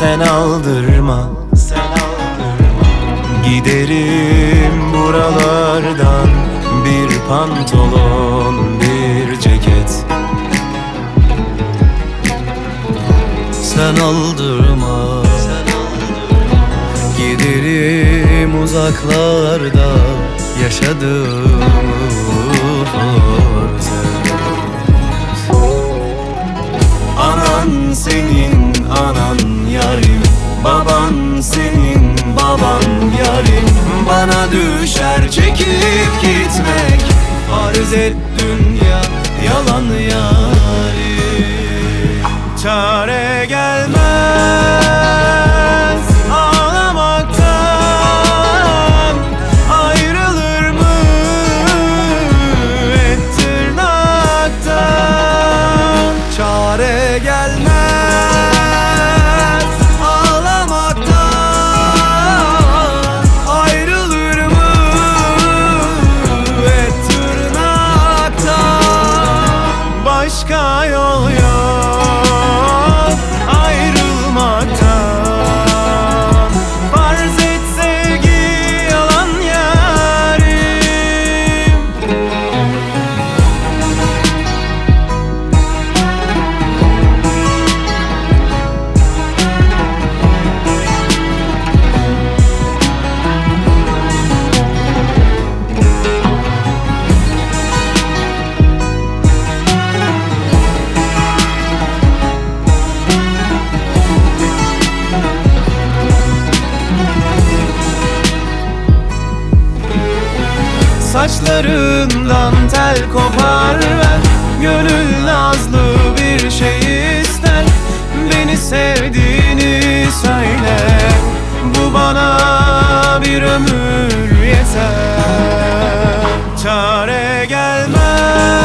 sen aldırma, sen aldırma. Giderim buralardan, bir pantolon, bir ceket. Sen aldırma, sen aldırma. Giderim uzaklarda, yaşadığım farz et. Anan senin anan yarim, baban senin baban yarim. Bana düşer çekip gitmek, farz et dünya yalan yarim. Çare gelmez ağlamaktan, ayrılır mı et tırnaktan. Çare gelmez ağlamaktan, ayrılır mı et tırnaktan. Başka yol yok ayrılmaktan. Farz et sevgi yalan yarim. Saçlarından tel kopar ver, gönül nazlı bir şey ister. Beni sevdiğini söyle, bu bana bir ömür yeter. Çare gelmez